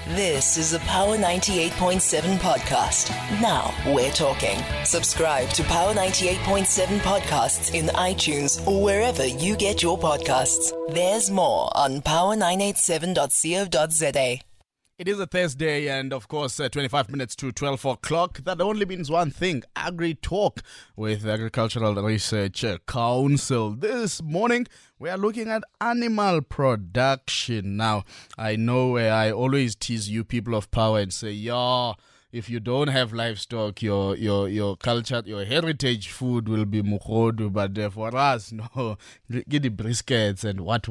This is a Power 98.7 podcast. Now we're talking. Subscribe to Power 98.7 podcasts in iTunes or wherever you get your podcasts. There's more on power987.co.za. It is a Thursday and, of course, 25 minutes to 12 o'clock. That only means one thing, Agri-Talk with the Agricultural Research Council. This morning, we are looking at animal production. Now, I know I always tease you people of power and say, if you don't have livestock, your culture, your heritage food will be mukhodu, but for us, no, get the briskets and what.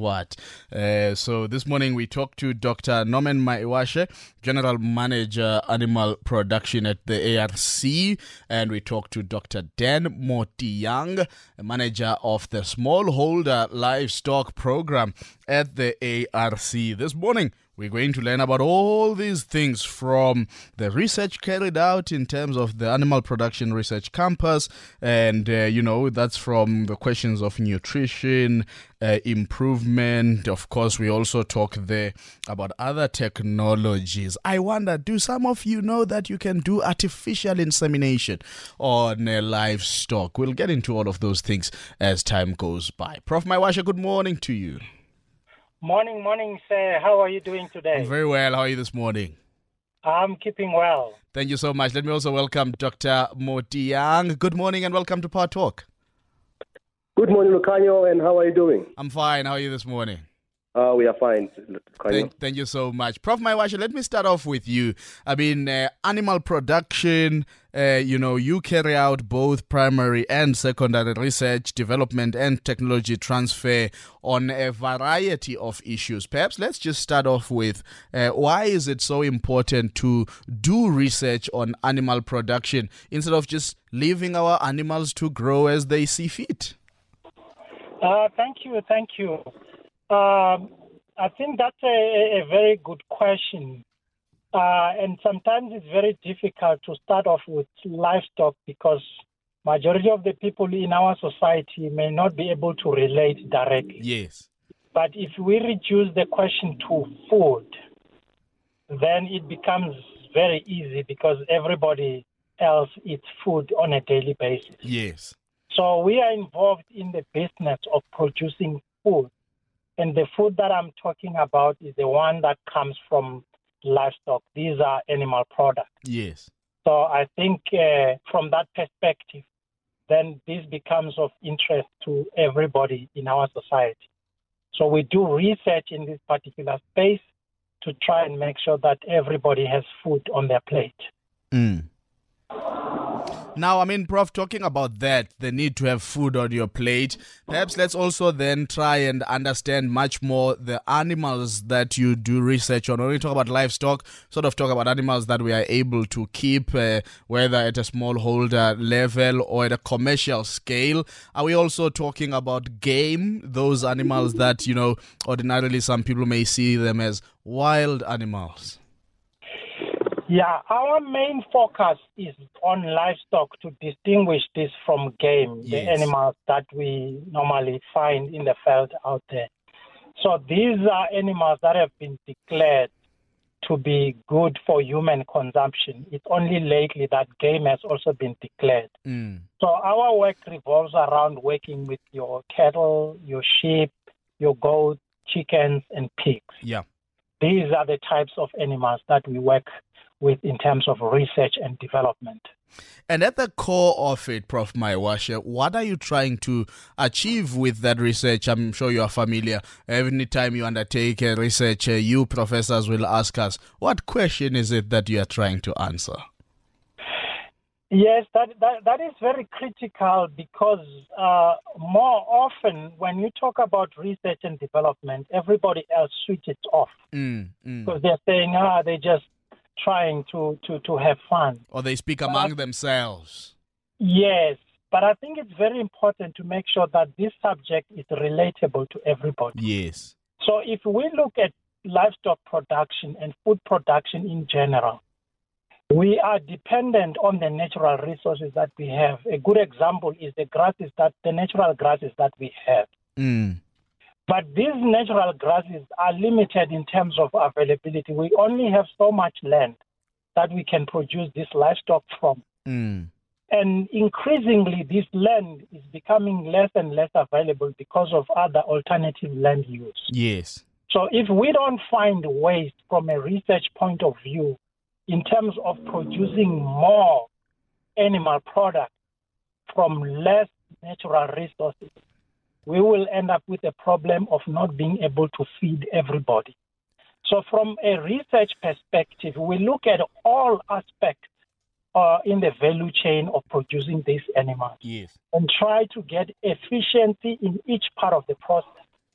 So this morning we talked to Dr. Norman Maiwashe, General Manager, Animal Production at the ARC, and we talked to Dr. Dan Motiang, Manager of the Smallholder Livestock Program at the ARC. This morning, we're going to learn about all these things from the research carried out in terms of the Animal Production Research Campus. And, that's from the questions of nutrition, improvement. Of course, we also talk there about other technologies. I wonder, do some of you know that you can do artificial insemination on livestock? We'll get into all of those things as time goes by. Prof. Maiwashe, good morning to you. Morning, sir. How are you doing today? I'm very well. How are you this morning? I'm keeping well. Thank you so much. Let me also welcome Dr. Motiang. Good morning and welcome to Power Talk. Good morning, Lucanio, and how are you doing? I'm fine. How are you this morning? We are fine, Lucanio. Thank you so much. Prof. Maiwashe, let me start off with you. I mean, animal production, you carry out both primary and secondary research, development and technology transfer on a variety of issues. Perhaps let's just start off with why is it so important to do research on animal production instead of just leaving our animals to grow as they see fit? Thank you. I think that's a very good question. And sometimes it's very difficult to start off with livestock because majority of the people in our society may not be able to relate directly. Yes. But if we reduce the question to food, then it becomes very easy because everybody else eats food on a daily basis. Yes. So we are involved in the business of producing food. And the food that I'm talking about is the one that comes from livestock. These are animal products. Yes. So I think from that perspective, then this becomes of interest to everybody in our society. So we do research in this particular space to try and make sure that everybody has food on their plate. Now, Prof, talking about that, the need to have food on your plate, perhaps let's also then try and understand much more the animals that you do research on. When we talk about livestock, sort of talk about animals that we are able to keep, whether at a smallholder level or at a commercial scale. Are we also talking about game, those animals that, ordinarily some people may see them as wild animals? Yeah, our main focus is on livestock to distinguish this from game, Yes. the animals that we normally find in the field out there. So these are animals that have been declared to be good for human consumption. It's only lately that game has also been declared. So our work revolves around working with your cattle, your sheep, your goats, chickens, and pigs. Yeah. These are the types of animals that we work with in terms of research and development. And at the core of it, Prof. Maiwashe, what are you trying to achieve with that research? I'm sure you are familiar. Every time you undertake a research, you professors will ask us, what question is it that you are trying to answer? Yes, that is very critical because more often when you talk about research and development, everybody else switches off because they're saying, they're just trying to have fun. Or they speak among themselves. Yes, but I think it's very important to make sure that this subject is relatable to everybody. Yes. So if we look at livestock production and food production in general, we are dependent on the natural resources that we have. A good example is the natural grasses that we have. But these natural grasses are limited in terms of availability. We only have so much land that we can produce this livestock from. And increasingly, this land is becoming less and less available because of other alternative land use. Yes. So if we don't find ways from a research point of view in terms of producing more animal products from less natural resources, we will end up with a problem of not being able to feed everybody. So from a research perspective, we look at all aspects in the value chain of producing these animals. Yes. And try to get efficiency in each part of the process.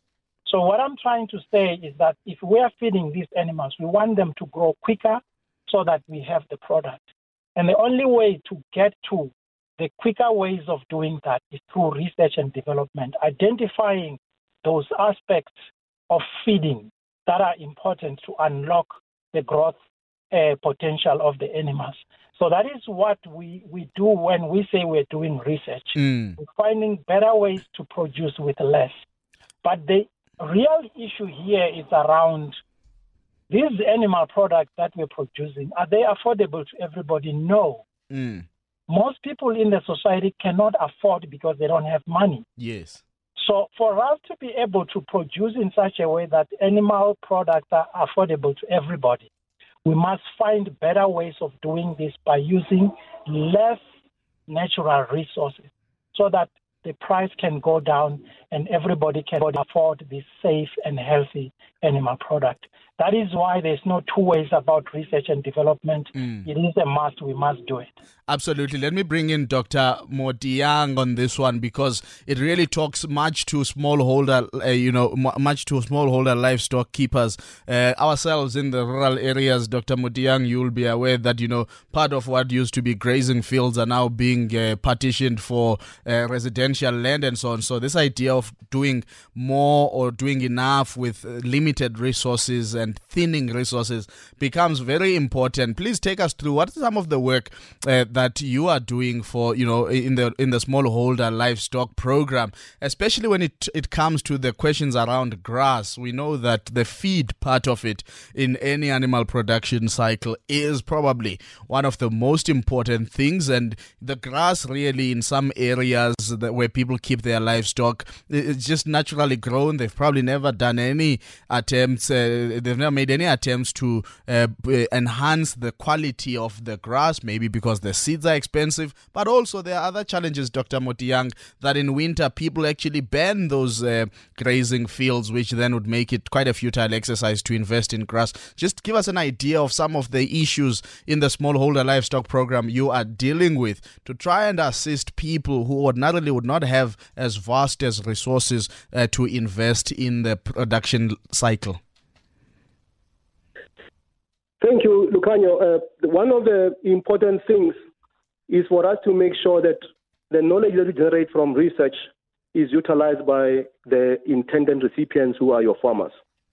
So what I'm trying to say is that if we are feeding these animals, we want them to grow quicker so that we have the product. And the only way to get to the quicker ways of doing that is through research and development, identifying those aspects of feeding that are important to unlock the growth potential of the animals. So that is what we do when we say we're doing research. We're finding better ways to produce with less. But the real issue here is around these animal products that we're producing. Are they affordable to everybody? No. Most people in the society cannot afford because they don't have money. Yes. So for us to be able to produce in such a way that animal products are affordable to everybody, we must find better ways of doing this by using less natural resources so that the price can go down and everybody can afford this safe and healthy animal product. That is why there's no two ways about research and development. It is a must. We must do it. Absolutely. Let me bring in Dr. Motiang on this one because it really talks much to smallholder, much to smallholder livestock keepers. Ourselves in the rural areas, Dr. Motiang, you'll be aware that, part of what used to be grazing fields are now being partitioned for residential land and so on. So this idea of doing more or doing enough with limited resources and thinning resources becomes very important. Please take us through what is some of the work that you are doing for, in the smallholder livestock program, especially when it comes to the questions around grass. We know that the feed part of it in any animal production cycle is probably one of the most important things, and the grass really in some areas where people keep their livestock, it's just naturally grown. They've probably never done any attempts, they've never made any attempts to enhance the quality of the grass, maybe because the seeds are expensive, but also there are other challenges, Dr. Motiang, that in winter people actually ban those grazing fields, which then would make it quite a futile exercise to invest in grass. Just give us an idea of some of the issues in the smallholder livestock program you are dealing with to try and assist people who ordinarily would not have as vast as resources to invest in the production cycle. Thank you, Lucanio. One of the important things is for us to make sure that the knowledge that we generate from research is utilized by the intended recipients who are your farmers.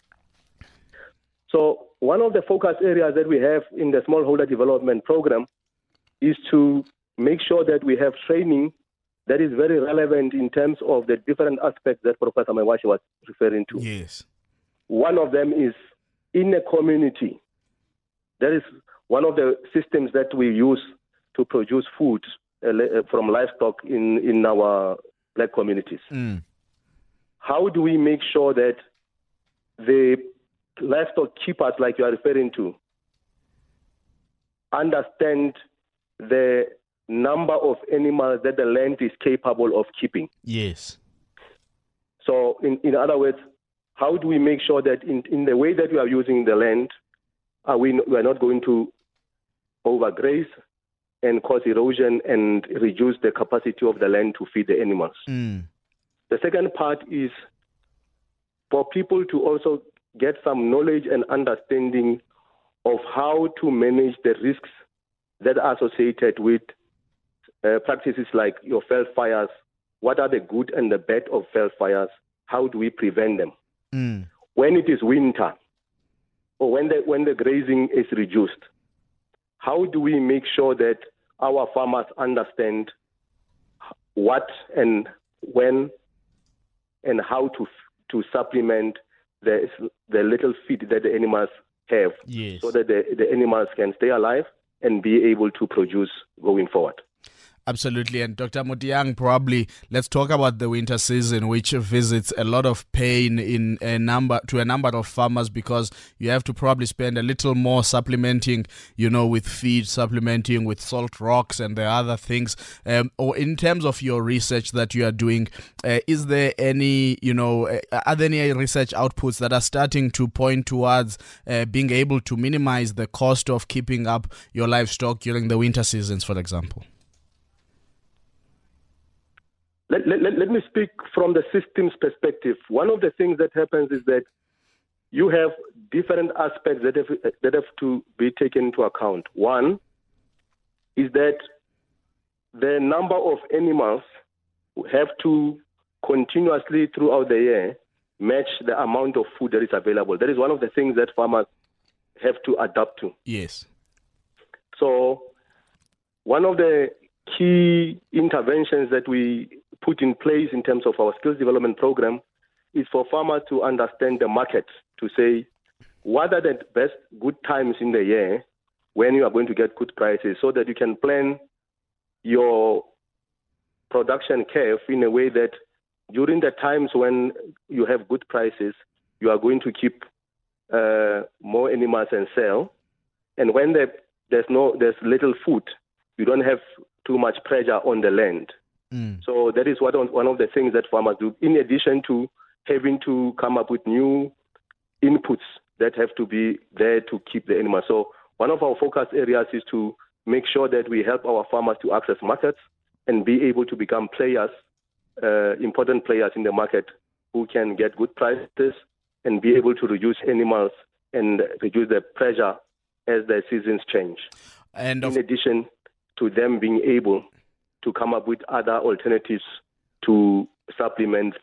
So one of the focus areas that we have in the smallholder development program is to make sure that we have training that is very relevant in terms of the different aspects that Professor Mawashi was referring to. Yes. One of them is in a community. That is one of the systems that we use to produce food from livestock in our black communities. How do we make sure that the livestock keepers, like you are referring to, understand the number of animals that the land is capable of keeping? Yes. So in other words, how do we make sure that in the way that we are using the land, we are not going to overgraze and cause erosion and reduce the capacity of the land to feed the animals? The second part is for people to also get some knowledge and understanding of how to manage the risks that are associated with practices like your veld fires. What are the good and the bad of veld fires? How do we prevent them? When it is winter, or when the grazing is reduced, how do we make sure that our farmers understand what and when and how to supplement the little feed that the animals have, Yes. so that the animals can stay alive and be able to produce going forward. Absolutely. And Dr. Motiang, probably let's talk about the winter season, which visits a lot of pain to a number of farmers, because you have to probably spend a little more supplementing, with feed, supplementing with salt rocks and the other things. Or in terms of your research that you are doing, is there any, are there any research outputs that are starting to point towards being able to minimize the cost of keeping up your livestock during the winter seasons, for example? Let me speak from the systems perspective. One of the things that happens is that you have different aspects that have to be taken into account. One is that the number of animals have to continuously throughout the year match the amount of food that is available. That is one of the things that farmers have to adapt to. Yes. So one of the key interventions that we put in place in terms of our skills development program is for farmers to understand the market, to say what are the best good times in the year when you are going to get good prices, so that you can plan your production curve in a way that during the times when you have good prices, you are going to keep more animals and sell. And when there's little food, you don't have too much pressure on the land. So that is one of the things that farmers do, in addition to having to come up with new inputs that have to be there to keep the animals. So one of our focus areas is to make sure that we help our farmers to access markets and be able to become players, important players in the market who can get good prices and be able to reduce animals and reduce the pressure as the seasons change. And in addition to them being able to come up with other alternatives to supplement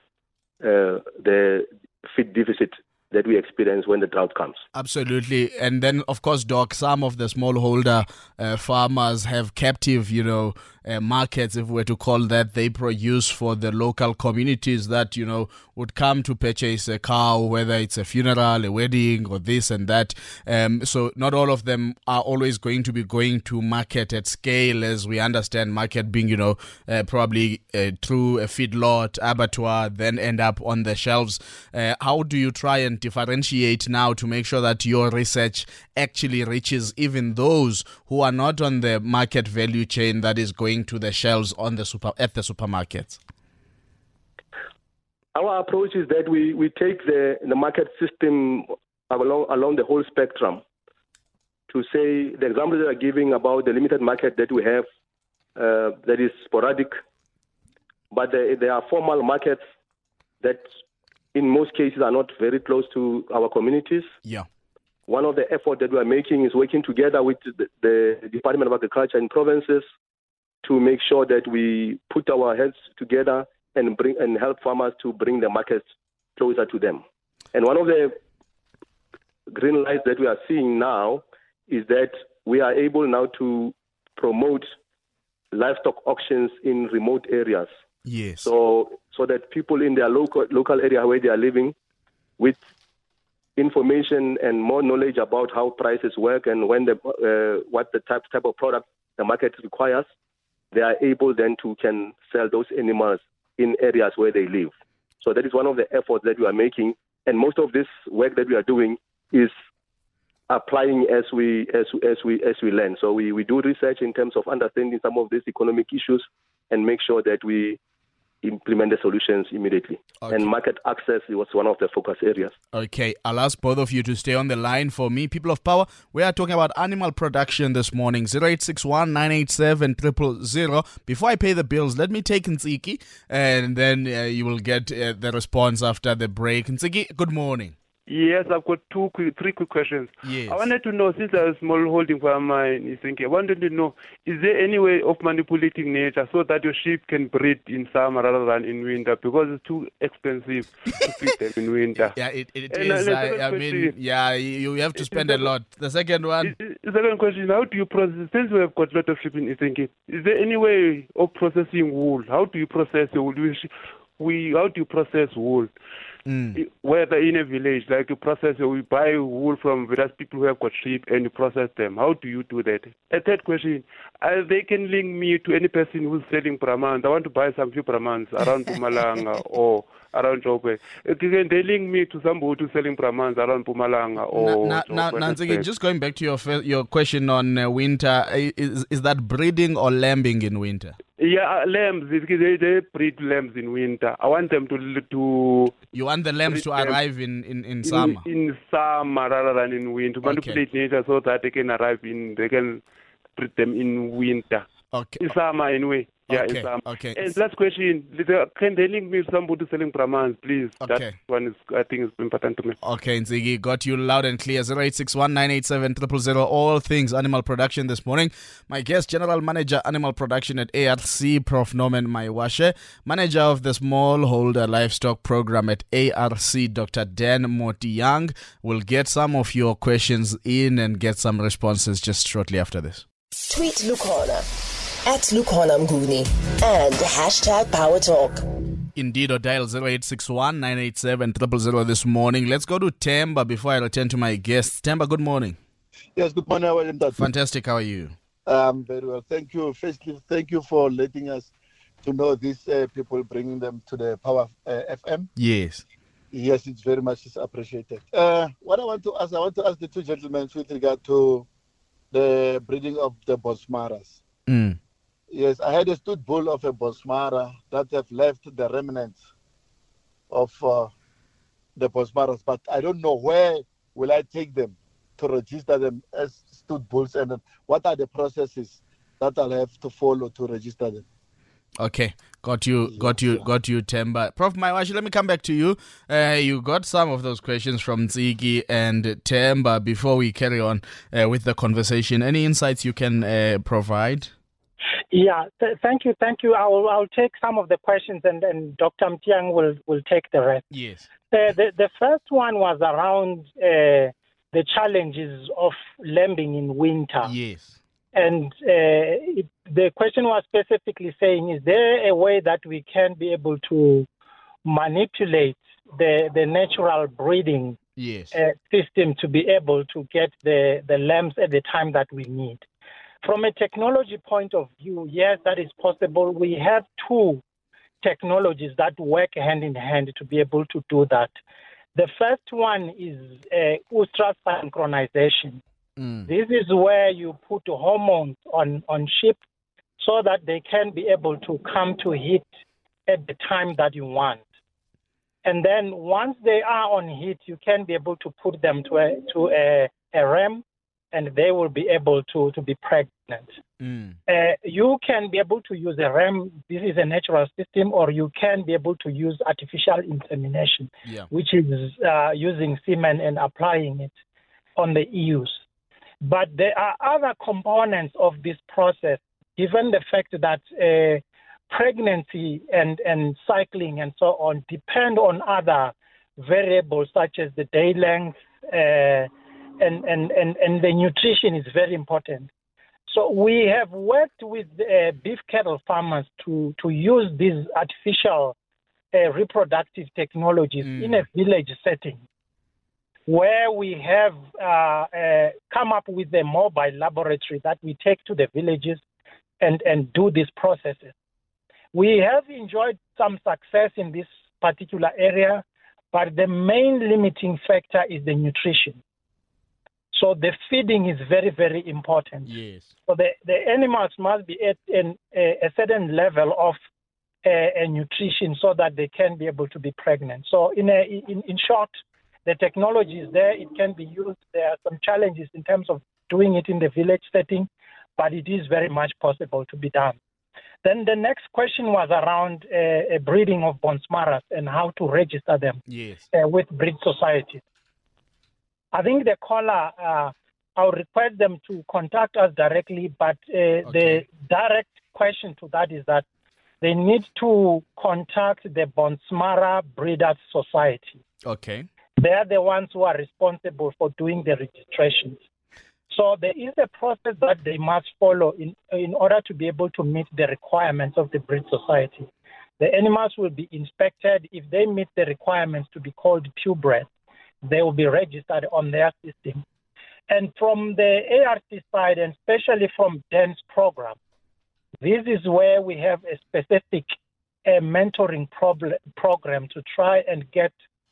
the feed deficit that we experience when the drought comes. Absolutely. And then, of course, Doc, some of the smallholder farmers have captive, markets, if we were to call that, they produce for the local communities that, would come to purchase a cow, whether it's a funeral, a wedding, or this and that. So not all of them are always going to be going to market at scale, as we understand market being, probably through a feedlot, abattoir, then end up on the shelves. How do you try and differentiate now to make sure that your research actually reaches even those who are not on the market value chain that is going to the shelves at the supermarkets? Our approach is that we take the market system along the whole spectrum. To say, the example that I'm giving about the limited market that we have, that is sporadic, but there are formal markets that in most cases are not very close to our communities. Yeah. One of the efforts that we are making is working together with the Department of Agriculture in provinces to make sure that we put our heads together and help farmers to bring the markets closer to them. And one of the green lights that we are seeing now is that we are able now to promote livestock auctions in remote areas. Yes. So that people in their local area where they are living, with information and more knowledge about how prices work and when what the type of product the market requires, they are able then to can sell those animals in areas where they live. So that is one of the efforts that we are making, and most of this work that we are doing is applying as we learn. So we do research in terms of understanding some of these economic issues and make sure that we implement the solutions immediately. Okay. And market access was one of the focus areas. Okay, I'll ask both of you to stay on the line for me. People of Power, we are talking about animal production this morning. 0861 987 000. Before I pay the bills, let me take Ntsiki, and then you will get the response after the break. Ntsiki, good morning. Yes, I've got three quick questions. Yes. I wanted to know, since I'm a small holding farmer in Isinke, I wanted to know, is there any way of manipulating nature so that your sheep can breed in summer rather than in winter? Because it's too expensive to feed them in winter. Yeah, it is. I mean, yeah, you have to spend a lot. The second one. The second question, how do you process, since we have got a lot of sheep in Isinke, is there any way of processing wool? How do you process wool? How do you process wool? whether in a village, like you process, we buy wool from various people who have got sheep and you process them. How do you do that? A third question, they can link me to any person who's selling Brahmans. I want to buy some few Brahmans around Pumalanga or around Joburg. Can they link me to somebody who's selling Brahmans around Pumalanga or Nanzigi, just going back to your question on winter, is that breeding or lambing in winter? Yeah, lambs. They breed lambs in winter. I want them to. You want the lambs to arrive in summer? In summer rather than in winter. Manipulate nature so that they can they can breed them in winter. Okay. In summer anyway. Yeah, okay. in summer. Okay. And last question, can they link me to somebody selling Brahmans, please? Okay. That one is, I think, is important to me. Okay, Nzigi, got you loud and clear. 0861-987-000. All things animal production this morning. My guest, General Manager, Animal Production at ARC, Prof. Norman Maiwashe. Manager of the Smallholder Livestock Program at ARC, Dr. Dan Motiang. We'll get some of your questions in and get some responses just shortly after this. Tweet Lukhona at Lukhona Mnguni and hashtag Power Talk. Indeed, or dial 0861-987-000 this morning. Let's go to Temba before I return to my guests. Temba, good morning. Yes, good morning. How are you? Fantastic. How are you? Very well. Thank you. Firstly, thank you for letting us to know these people, bringing them to the Power FM. Yes. Yes, it's very much appreciated. What I want to ask the two gentlemen with regard to the breeding of the Bonsmaras. Yes, I had a stud bull of a Bonsmara that have left the remnants of the Bonsmaras, but I don't know where will I take them to register them as stud bulls, and what are the processes that I'll have to follow to register them. Okay, got you, Temba. Prof. Maiwashe, let me come back to you. You got some of those questions from Nzigi and Temba before we carry on with the conversation. Any insights you can provide? Yeah, thank you. I'll take some of the questions, and Dr. Mtiang will take the rest. Yes. The first one was around the challenges of lambing in winter. Yes. And the question was specifically saying, is there a way that we can be able to manipulate the natural breeding system to be able to get the lambs at the time that we need? From a technology point of view, yes, that is possible. We have two technologies that work hand in hand to be able to do that. The first one is ultrasynchronization. This is where you put hormones on sheep so that they can be able to come to heat at the time that you want. And then once they are on heat, you can be able to put them to a ram, and they will be able to be pregnant. You can be able to use a ram. This is a natural system, or you can be able to use artificial insemination, which is using semen and applying it on the ewes. But there are other components of this process, given the fact that pregnancy and cycling and so on depend on other variables such as the day length, and the nutrition is very important. So we have worked with beef cattle farmers to use these artificial reproductive technologies in a village setting, where we have come up with a mobile laboratory that we take to the villages and do these processes. We have enjoyed some success in this particular area, but the main limiting factor is the nutrition. So the feeding is very, very important. Yes. So the animals must be at a certain level of nutrition so that they can be able to be pregnant. So in short, the technology is there. It can be used. There are some challenges in terms of doing it in the village setting, but it is very much possible to be done. Then the next question was around a breeding of Bonsmaras and how to register them with breed societies. I think the caller, I'll request them to contact us directly, but the direct question to that is that they need to contact the Bonsmara Breeders Society. Okay. They are the ones who are responsible for doing the registrations. So there is a process that they must follow in order to be able to meet the requirements of the breed society. The animals will be inspected. If they meet the requirements to be called purebred, they will be registered on their system. And from the ARC side, and especially from DEN's program, this is where we have a specific mentoring program to try and get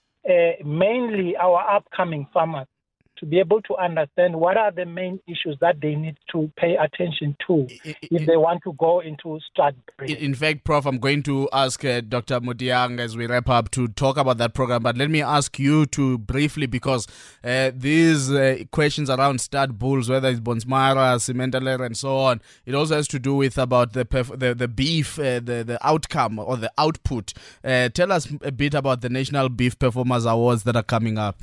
mainly our upcoming farmers to be able to understand what are the main issues that they need to pay attention to if they want to go into stud breeding. In fact, Prof, I'm going to ask Dr. Motiang as we wrap up to talk about that program, but let me ask you to briefly, because these questions around stud bulls, whether it's Bonsmara, Simentaler, and so on, it also has to do with about the beef, the outcome or the output. Tell us a bit about the National Beef Performance Awards that are coming up.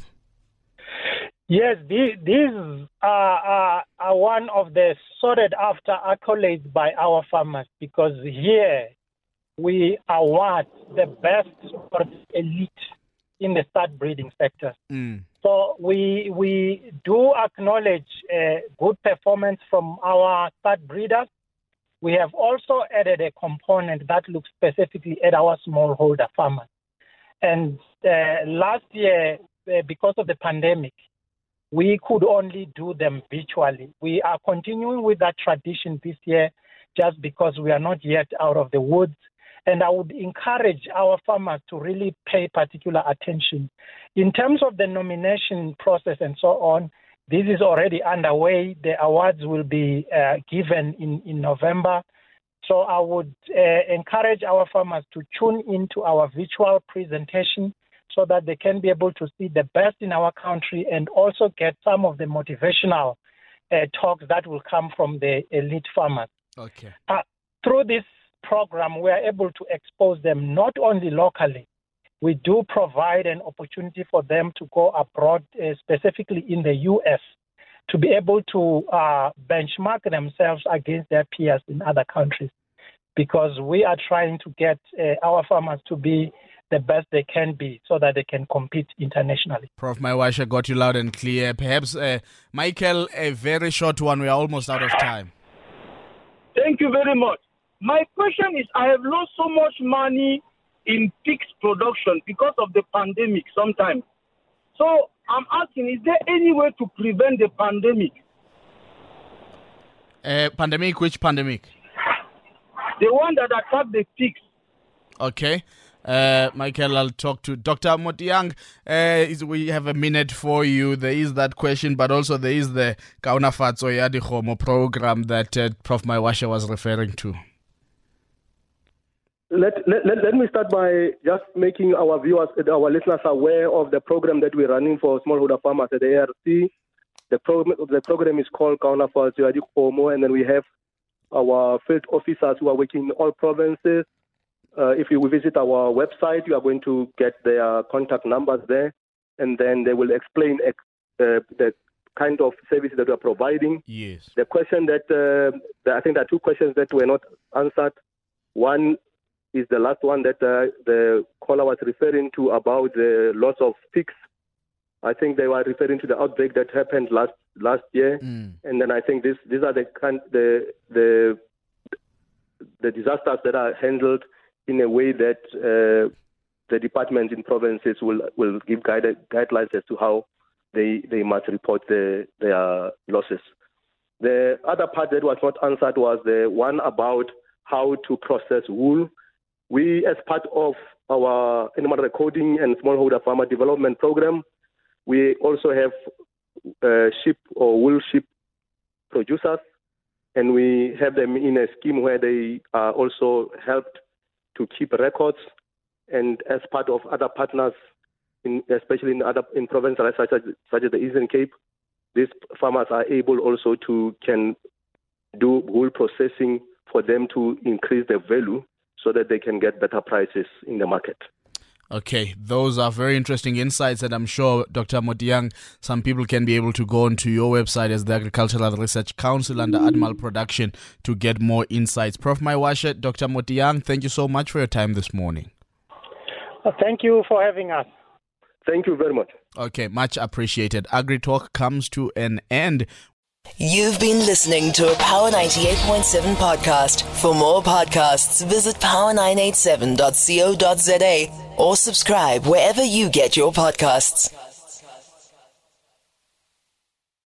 Yes, these are one of the sought after accolades by our farmers, because here we award the best or the elite in the stud breeding sector. So we do acknowledge good performance from our stud breeders. We have also added a component that looks specifically at our smallholder farmers. And last year, because of the pandemic, we could only do them virtually. We are continuing with that tradition this year just because we are not yet out of the woods. And I would encourage our farmers to really pay particular attention. In terms of the nomination process and so on, this is already underway. The awards will be given in November. So I would encourage our farmers to tune into our virtual presentation so that they can be able to see the best in our country and also get some of the motivational talks that will come from the elite farmers. Okay. Through this program, we are able to expose them not only locally. We do provide an opportunity for them to go abroad, specifically in the U.S., to be able to benchmark themselves against their peers in other countries, because we are trying to get our farmers to be the best they can be so that they can compete internationally. Prof. Maiwasha got you loud and clear. Perhaps, Michael, a very short one. We are almost out of time. Thank you very much. My question is, I have lost so much money in pigs production because of the pandemic sometimes. So I'm asking, is there any way to prevent the pandemic? Pandemic? Which pandemic? The one that attacked the pigs. Okay. Michael, I'll talk to Dr. Motiang. We have a minute for you. There is that question, but also there is the Kaunafatso Yadihomo program that Prof. Maiwasha was referring to. Let me start by just making our viewers, our listeners aware of the program that we're running for smallholder farmers at the ARC. The program is called Kaunafatso Yadihomo, and then we have our field officers who are working in all provinces. If you visit our website, you are going to get their contact numbers there, and then they will explain the kind of services that we are providing. Yes. The question that I think there are two questions that were not answered. One is the last one that the caller was referring to about the loss of pigs. I think they were referring to the outbreak that happened last year, and then I think these are the disasters that are handled in a way that the departments in provinces will give guidelines as to how they must report their losses. The other part that was not answered was the one about how to process wool. We, as part of our animal recording and smallholder farmer development program, we also have sheep or wool sheep producers, and we have them in a scheme where they are also helped to keep records, and as part of other partners, especially in provinces such as the Eastern Cape, these farmers are able also can do wool processing for them to increase their value so that they can get better prices in the market. Okay, those are very interesting insights, and I'm sure, Dr. Motiang, some people can be able to go onto your website as the Agricultural Research Council under Animal Production to get more insights. Prof. Maiwasha, Dr. Motiang, thank you so much for your time this morning. Thank you for having us. Thank you very much. Okay, much appreciated. Agri Talk comes to an end. You've been listening to a Power 98.7 podcast. For more podcasts, visit power987.co.za or subscribe wherever you get your podcasts.